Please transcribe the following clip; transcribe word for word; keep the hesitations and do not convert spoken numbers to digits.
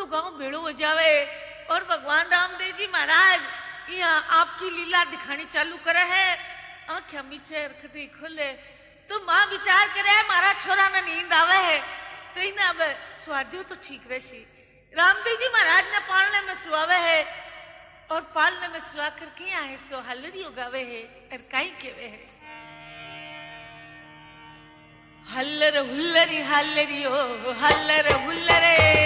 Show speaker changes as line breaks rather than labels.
पूरो गांव भेड़ो हो जावे और भगवान रामदेव जी महाराज यहाँ आपकी लीला दिखानी चालू करे है। आंखें मीचे रखती खोले तो माँ विचार करे मारा छोरा ने नींद आवे है तो इन्हें अब स्वादियो तो ठीक रही। रामदेव जी महाराज ने पालने में सुआवे है और पालने में सुआ कर के आए सो हल्लरी उगावे है और काई केवे है हल्लर हुल्लरी हल्लरी ओ हल्लर हुल्लरे